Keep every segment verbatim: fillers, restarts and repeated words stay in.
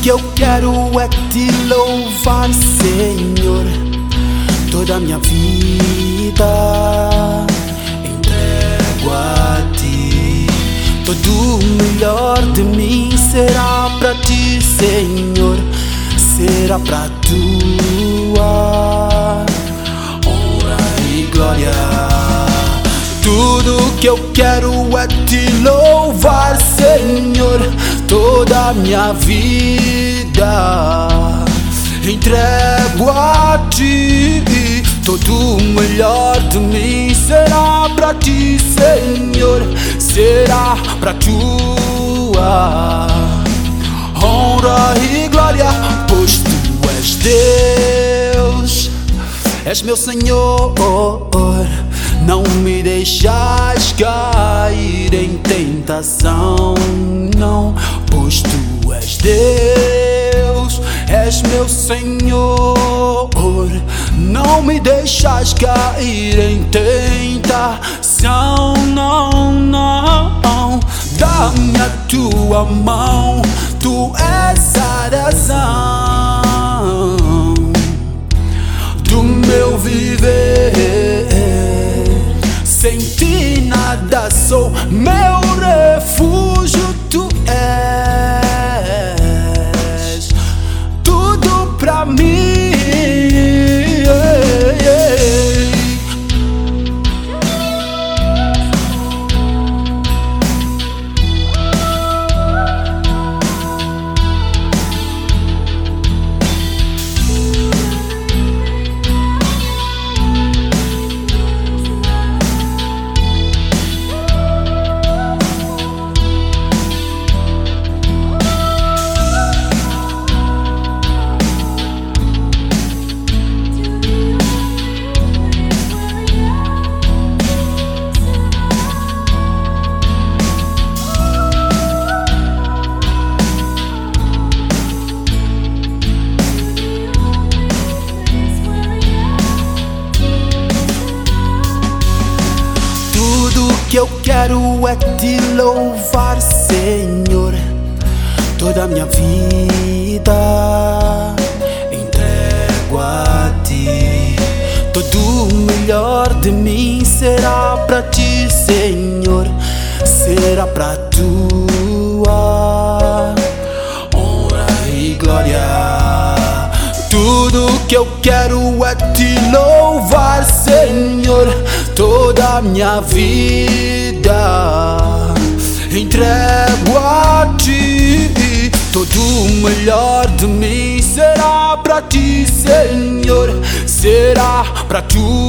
que eu quero é te louvar, Senhor. Toda a minha vida entrego a ti. Todo o melhor de mim será pra ti, Senhor. Será pra tua honra e glória. Tudo que eu quero é te louvar, Senhor. Toda a minha vida entrego a ti. Todo o melhor de mim será pra ti, Senhor. Será pra tua honra e glória, pois tu és Deus, és meu Senhor. Não me deixas cair em tentação, não, pois tu és Deus, és meu Senhor. Não me deixas cair em tentação, não, não. Dá-me a tua mão, tu és a razão do meu viver. Sem ti nada sou, meu refúgio tu és, tudo pra mim. Que eu quero é te louvar, Senhor. Toda a minha vida entrego a ti. Todo o melhor de mim será pra ti, Senhor. Será pra tua honra e glória. Tudo que eu quero é te louvar, Senhor. Toda a minha vida entrego a ti. Todo o melhor de mim será pra ti, Senhor. Será pra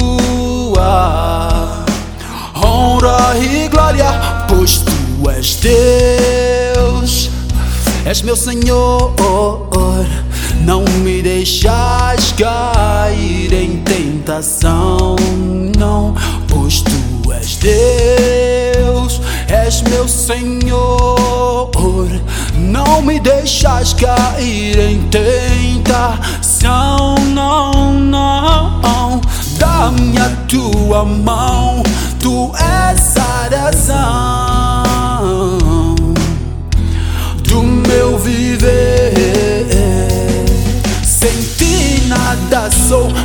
tua honra e glória, pois tu és Deus, és meu Senhor. Não me deixas cair em tentação, não, pois tu és Deus, és meu Senhor. Não me deixas cair em tentação, não, não. Dá-me a tua mão, tu és a razão do meu viver. Sem ti nada sou,